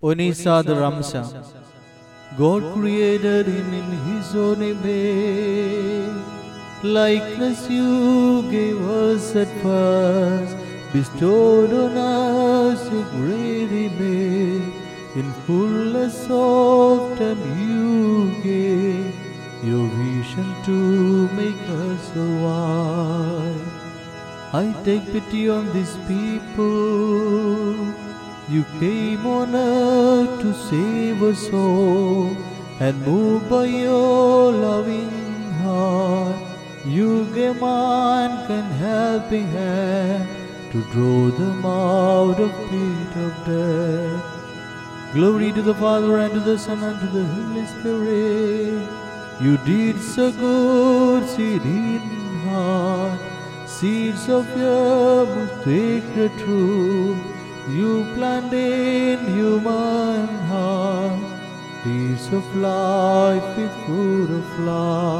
Onisa the Ramsa. God created him in his own image. Likeness you gave us at first, bestowed on us your great image. In fullness of time you gave your vision to make us alive. I take pity on these people. You came on earth to save us all, and moved by your loving heart, you gave mankind helping hand to draw them out of pit of death. Glory to the Father, and to the Son, and to the Holy Spirit. You did so good, seed in heart, seeds of your most sacred truth. You plant in human heart, seeds of life with fruit of life.